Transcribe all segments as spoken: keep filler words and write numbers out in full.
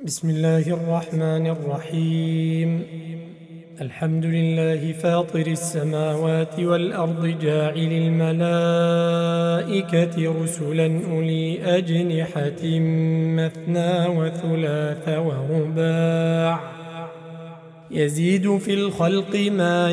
بسم الله الرحمن الرحيم. الحمد لله فاطر السماوات والأرض جاعل الملائكة رسلا أولي أجنحة مثنى وثلاث ورباع يزيد في الخلق ما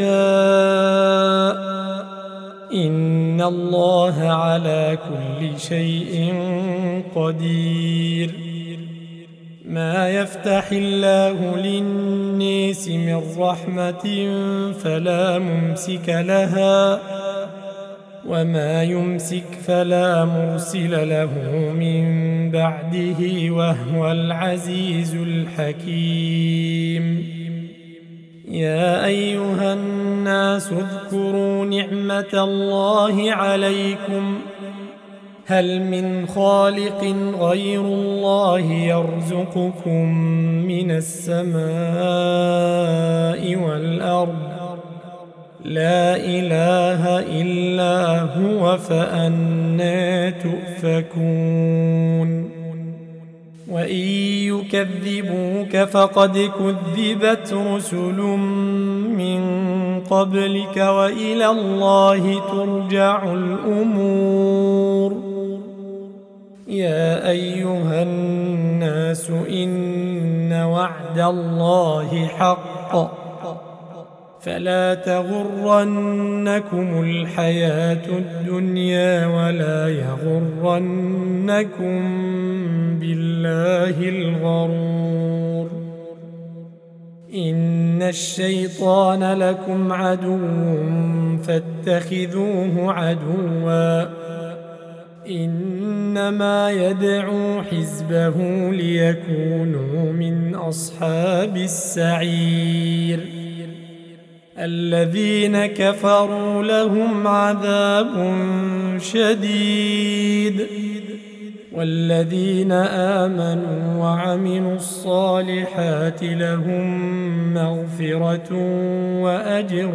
يشاء إن الله على كل شيء قدير. ما يفتح الله للناس من رحمة فلا ممسك لها وما يمسك فلا مرسل له من بعده وهو العزيز الحكيم. يا أيها الناس اذكروا نعمة الله عليكم هل من خالق غير الله يرزقكم من السماء والأرض لا إله إلا هو فأنى تؤفكون. وإن يكذبوك فقد كذبت رسل من قبلك وإلى الله ترجع الأمور. يا أيها الناس إن وعد الله حق فلا تغرنكم الحياة الدنيا ولا يغرنكم بالله الغرور. إن الشيطان لكم عدو فاتخذوه عدوا إنما يدعو حزبه ليكونوا من أصحاب السعير. الذين كفروا لهم عذاب شديد والذين آمنوا وعملوا الصالحات لهم مغفرة وأجر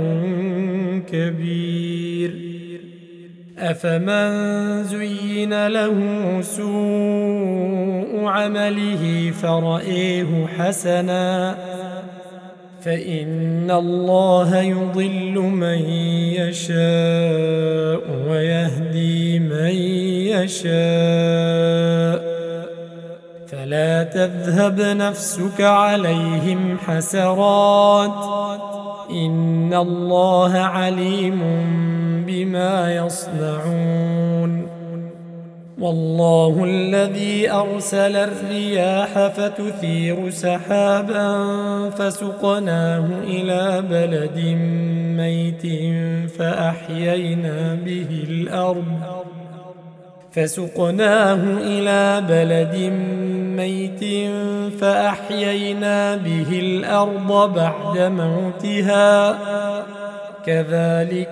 كبير. أفمن زين له سوء عمله فرأيه حسنا فإن الله يضل من يشاء ويهدي من يشاء فلا تذهب نفسك عليهم حسرات إن الله عليم بما يصنعون. والله الذي أرسل الرياح فتثير سحابا فسقناه إلى بلد ميت فأحيينا به الأرض فسقناه إلى بلد ميت فأحيينا به الأرض بعد موتها كذلك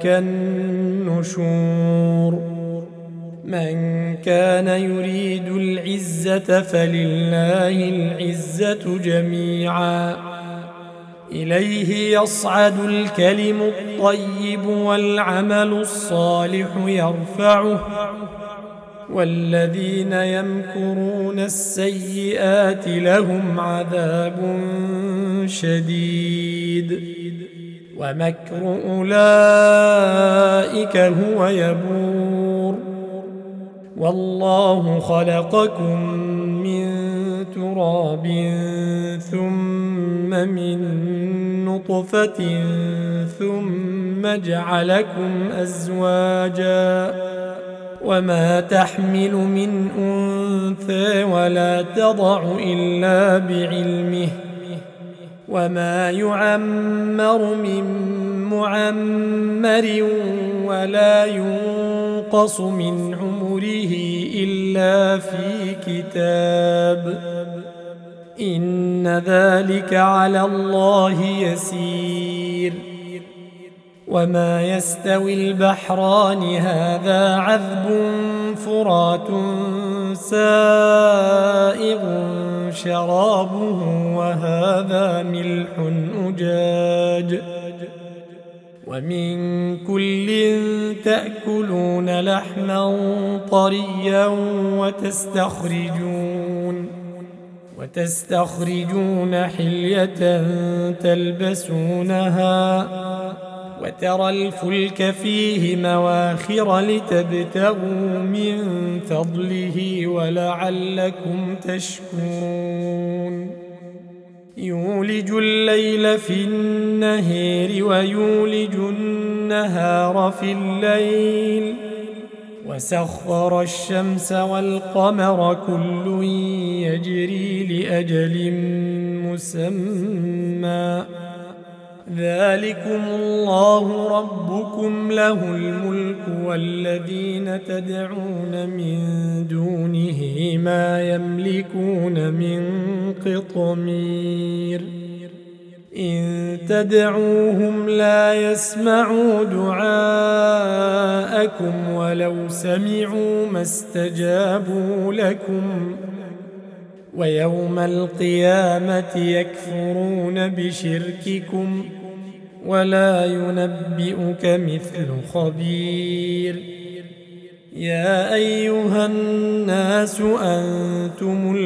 النشور. من كان يريد العزة فلله العزة جميعا إليه يصعد الكلم الطيب والعمل الصالح يرفعه والذين يمكرون السيئات لهم عذاب شديد ومكر أولئك هو يبور. والله خلقكم من تراب ثم من نطفة ثم جعلكم أزواجا وما تحمل من أنثى ولا تضع إلا بعلمه وما يعمر من معمر ولا ينقص من عمره إلا في كتاب إن ذلك على الله يسير. وما يستوي البحران هذا عذب فرات سائغ شرابه وهذا ملح أجاج ومن كل تأكلون لحما طريا وتستخرجون وتستخرجون حلية تلبسونها وترى الفلك فيه مواخر لتبتغوا من فضله ولعلكم تشكرون يولج الليل في النهار ويولج النهار في الليل وسخر الشمس والقمر كل يجري لأجل مسمى ذلكم الله ربكم له الملك والذين تدعون من دونه ما يملكون من قطمير إن تدعوهم لا يسمعوا دعاءكم ولو سمعوا ما استجابوا لكم ويوم القيامة يكفرون بشرككم ولا ينبئك مثل خبير يا أيها الناس أنتم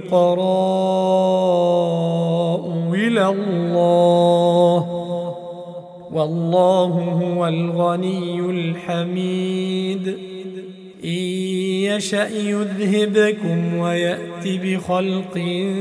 الفقراء إلى الله والله هو الغني الحميد إن يشأ يذهبكم ويأت بخلق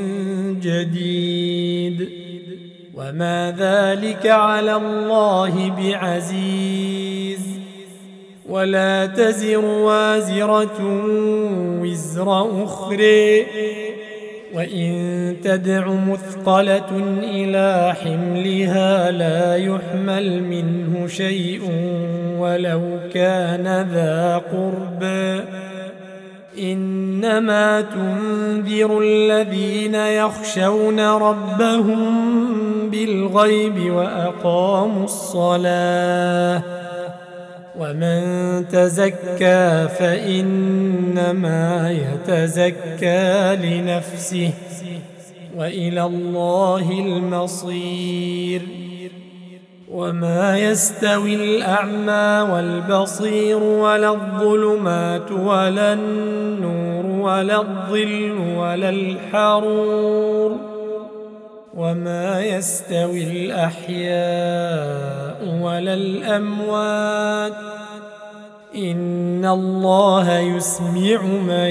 جديد وما ذلك على الله بعزيز ولا تزر وازرة وزر أخرى وإن تدع مثقلة إلى حملها لا يحمل منه شيء ولو كان ذا قربى إنما تنذر الذين يخشون ربهم بالغيب وأقاموا الصلاة ومن تزكى فإنما يتزكى لنفسه وإلى الله المصير وما يستوي الأعمى والبصير ولا الظلمات ولا النور ولا الظل ولا الحرور وما يستوي الأحياء ولا الأموات إن الله يسمع من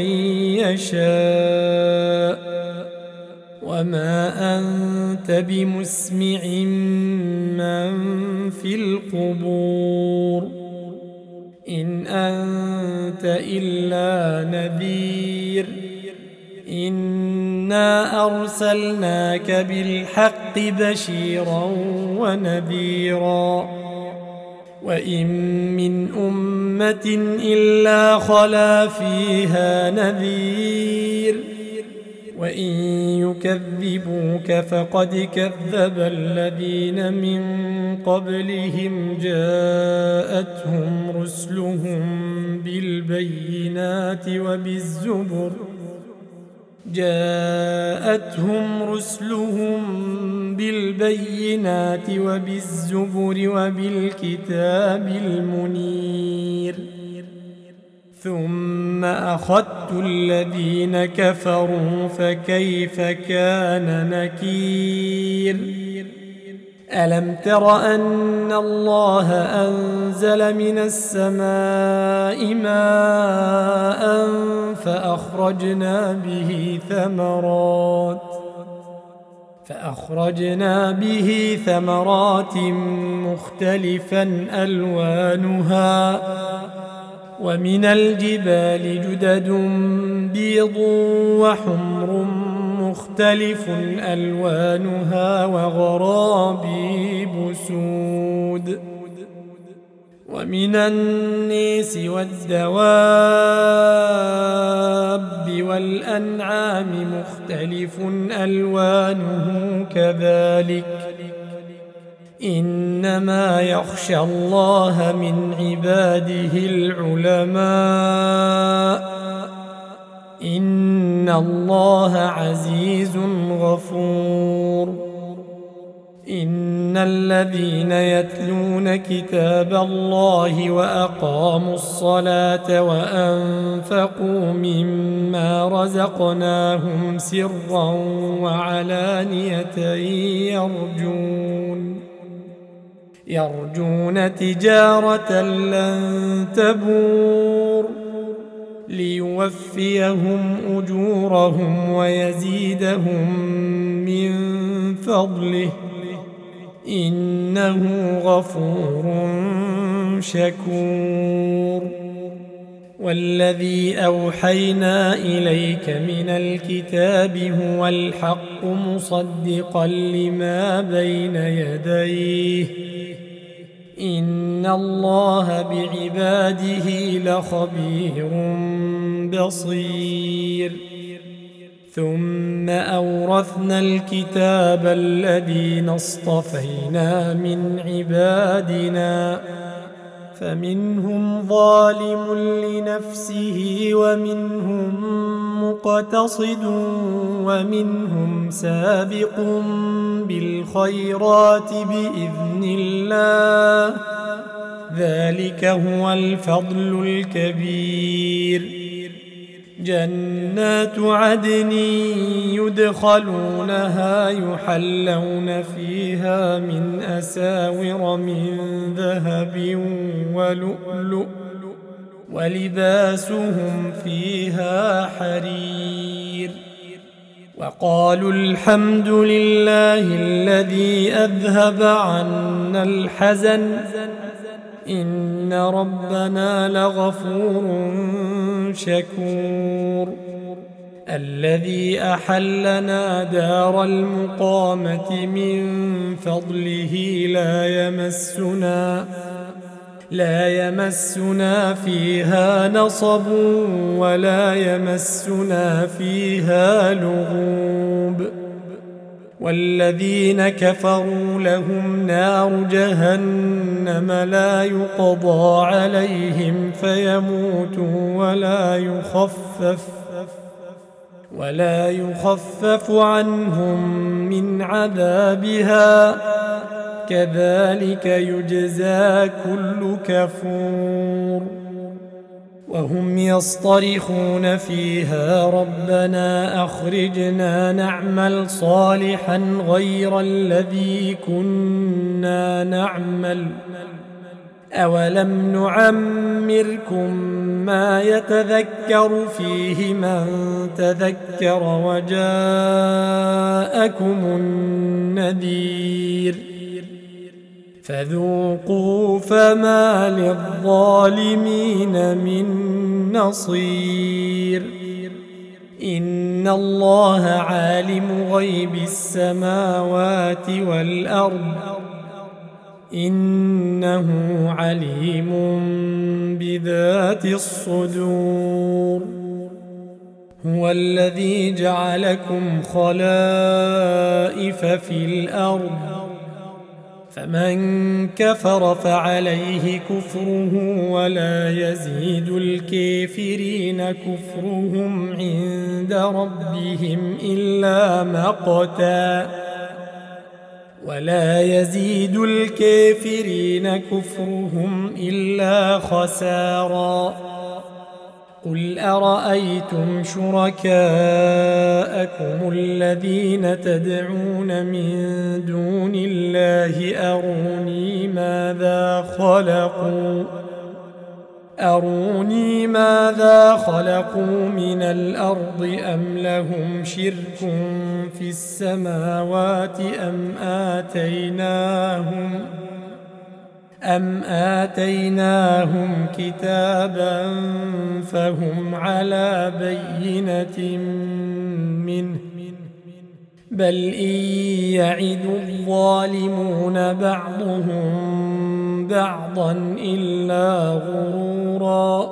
يشاء وما أنت بمسمع من في القبور إن أنت إلا نذير إنا أرسلناك بالحق بشيرا ونذيرا وإن من أمة إلا خلا فيها نذير وإن يكذبوك فقد كذب الذين من قبلهم جاءتهم رسلهم بالبينات وبالزبر جاءتهم رسلهم بالبينات وبالزبر وبالكتاب المنير ثم أخذت الذين كفروا فكيف كان نكير ألم تر أن الله أنزل من السماء ماء فأخرجنا به ثمرات فأخرجنا به ثمرات مختلفا ألوانها ومن الجبال جدد بيض وحمر مختلف ألوانها وغرابيب سود ومن الناس والدواب والأنعام مختلف ألوانه كذلك إنما يخشى الله من عباده العلماء إن الله عزيز غفور إن الذين يتلون كتاب الله وأقاموا الصلاة وأنفقوا مما رزقناهم سرا وعلانية يرجون يرجون تجارة لن تبور ليوفيهم أجورهم ويزيدهم من فضله إنه غفور شكور. والذي أوحينا إليك من الكتاب هو الحق مصدقا لما بين يديه إن الله بعباده لخبير بصير. ثم أورثنا الكتاب الذين اصطفينا من عبادنا فمنهم ظالم لنفسه ومنهم مقتصد ومنهم سابق بالخيرات بإذن الله ذلك هو الفضل الكبير. جنات عدن يدخلونها يحلون فيها من أساور من ذهب ولؤلؤ ولباسهم فيها حرير. وقالوا الحمد لله الذي أذهب عنا الحزن إن ربنا لغفور شكور. الذي أحلنا دار المقامة من فضله لا يمسنا لا يمسنا فيها نصب ولا يمسنا فيها لغوب. والذين كفروا لهم نار جهنم لا يقضى عليهم فيموتوا ولا يخفف ولا يخفف عنهم من عذابها كذلك يجزى كل كفور. وهم يصطرخون فيها ربنا أخرجنا نعمل صالحا غير الذي كنا نعمل أولم نعمركم ما يتذكر فيه من تذكر وجاءكم النذير فذوقوا فما للظالمين من نصير. إن الله عالم غيب السماوات والأرض إنه عليم بذات الصدور. هو الذي جعلكم خلائف في الأرض فمن كفر فعليه كفره ولا يزيد الكافرين كفرهم عند ربهم إلا مقتا ولا يزيد الكافرين كفرهم إلا خسارا. قل أرأيتم شركاءكم الذين تدعون من دون الله أروني ماذا خلقوا أروني ماذا خلقوا من الأرض أم لهم شرك في السماوات أم آتيناهم أم آتيناهم كتابا فهم على بينة منه بل إن يعد الظالمون بعضهم بعضا إلا غرورا.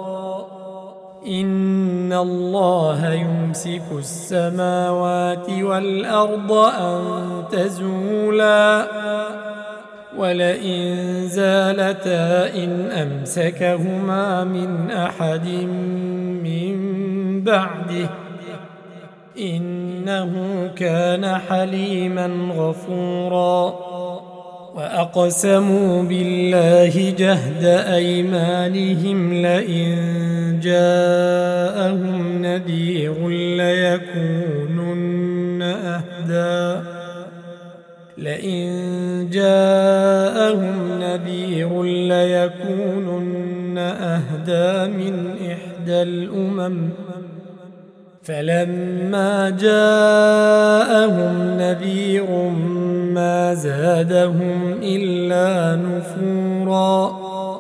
إن الله يمسك السماوات والأرض أن تزولا ولئن زالتا إن أمسكهما من أحد من بعده إنه كان حليما غفورا. وأقسموا بالله جهد أيمانهم لئن جاءهم نذير ليكونن أهدى لئن جاءهم نذير ليكونن أهدى من إحدى الأمم فلما جاءهم نذير ما زادهم إلا نفورا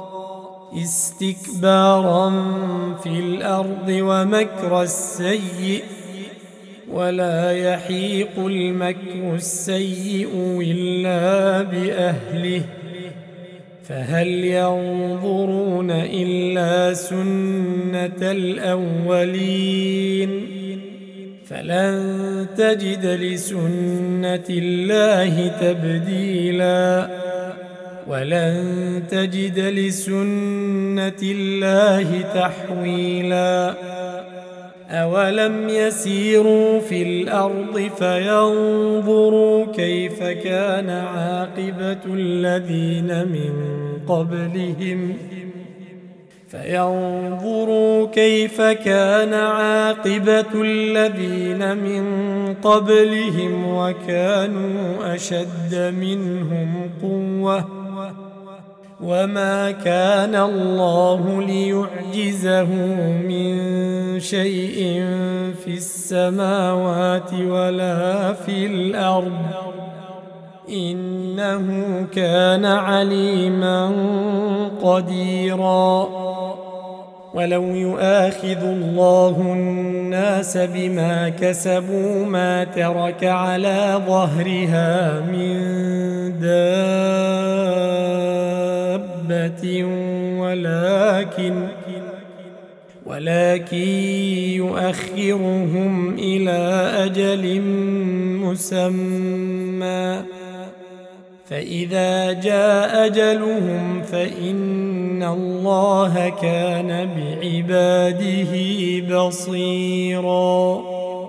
استكبارا في الأرض ومكر السيء ولا يحيق المكر السيء إلا بأهله فهل ينظرون إلا سنة الأولين فلن تجد لسنة الله تبديلا ولن تجد لسنة الله تحويلا أولم يسيروا في الأرض فينظروا كيف كان عاقبة الذين من قبلهم فينظروا كيف كان عاقبة الذين من قبلهم وكانوا أشد منهم قوة وما كان الله ليعجزه من شيء في السماوات ولا في الأرض إنه كان عليما قديرا ولو يؤاخذ الله الناس بما كسبوا ما ترك على ظهرها من دابة ولكن ولكن يؤخرهم إلى أجل مسمى فإذا جاء أجلهم فإن الله كان بعباده بصيراً